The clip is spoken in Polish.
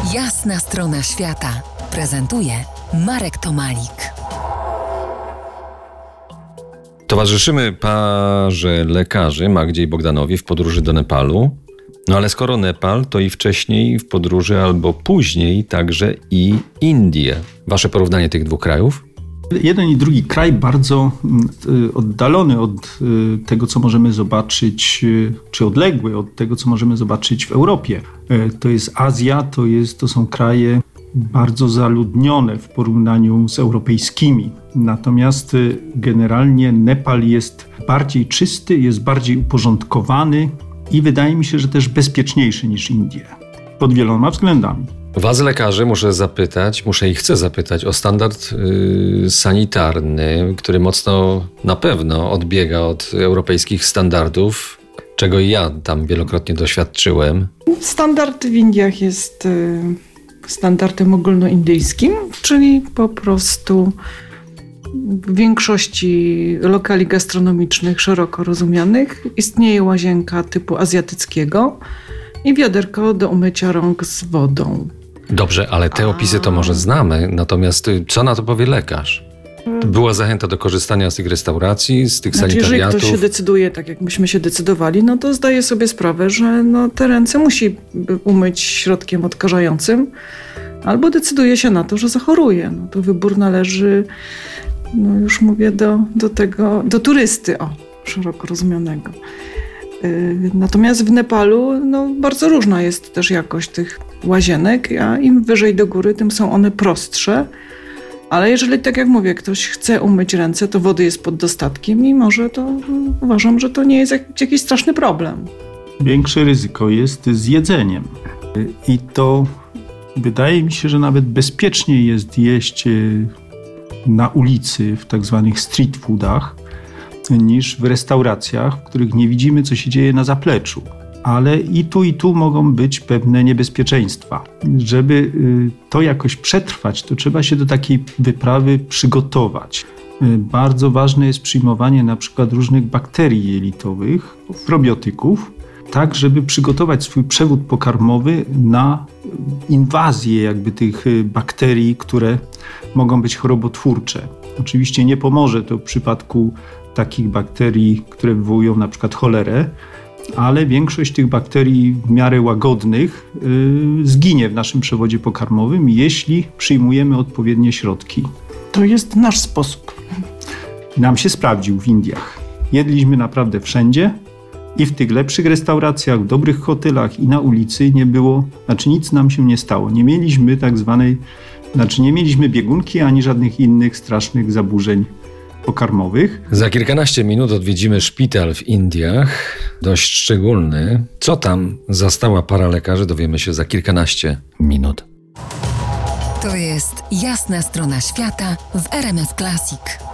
Jasna strona świata prezentuje Marek Tomalik. Towarzyszymy parze lekarzy, Magdzie i Bogdanowi, w podróży do Nepalu. No ale skoro Nepal, to i wcześniej w podróży albo później także i Indie. Wasze porównanie tych dwóch krajów? Jeden i drugi kraj bardzo oddalony od tego, co możemy zobaczyć, czy odległy od tego, co możemy zobaczyć w Europie. To jest Azja, to są kraje bardzo zaludnione w porównaniu z europejskimi. Natomiast generalnie Nepal jest bardziej czysty, jest bardziej uporządkowany i wydaje mi się, że też bezpieczniejszy niż Indie. Pod wieloma względami. Was, lekarzy, chcę zapytać o standard sanitarny, który mocno na pewno odbiega od europejskich standardów, czego i ja tam wielokrotnie doświadczyłem. Standard w Indiach jest standardem ogólnoindyjskim, czyli po prostu w większości lokali gastronomicznych szeroko rozumianych istnieje łazienka typu azjatyckiego i wiaderko do umycia rąk z wodą. Dobrze, ale te opisy to może znamy, natomiast co na to powie lekarz? Była zachęta do korzystania z tych restauracji, z tych sanitariatów? Jeżeli ktoś się decyduje, tak jak myśmy się decydowali, no to zdaje sobie sprawę, że te ręce musi umyć środkiem odkażającym, albo decyduje się na to, że zachoruje. No to wybór należy, już mówię, do turysty, szeroko rozumianego. Natomiast w Nepalu bardzo różna jest też jakość tych łazienek, a im wyżej do góry, tym są one prostsze. Ale jeżeli, tak jak mówię, ktoś chce umyć ręce, to wody jest pod dostatkiem i uważam, że to nie jest jakiś straszny problem. Większe ryzyko jest z jedzeniem. I to wydaje mi się, że nawet bezpieczniej jest jeść na ulicy, w tak zwanych street foodach, niż w restauracjach, w których nie widzimy, co się dzieje na zapleczu. Ale i tu mogą być pewne niebezpieczeństwa. Żeby to jakoś przetrwać, to trzeba się do takiej wyprawy przygotować. Bardzo ważne jest przyjmowanie na przykład różnych bakterii jelitowych, probiotyków, tak żeby przygotować swój przewód pokarmowy na inwazję tych bakterii, które mogą być chorobotwórcze. Oczywiście nie pomoże to w przypadku takich bakterii, które wywołują na przykład cholerę, ale większość tych bakterii w miarę łagodnych zginie w naszym przewodzie pokarmowym, jeśli przyjmujemy odpowiednie środki. To jest nasz sposób. Nam się sprawdził w Indiach. Jedliśmy naprawdę wszędzie i w tych lepszych restauracjach, w dobrych hotelach i na ulicy nie było, nic nam się nie stało. Nie mieliśmy nie mieliśmy biegunki ani żadnych innych strasznych zaburzeń pokarmowych. Za kilkanaście minut odwiedzimy szpital w Indiach, dość szczególny. Co tam zastała para lekarzy, dowiemy się za kilkanaście minut. To jest Jasna strona świata w RMF Classic.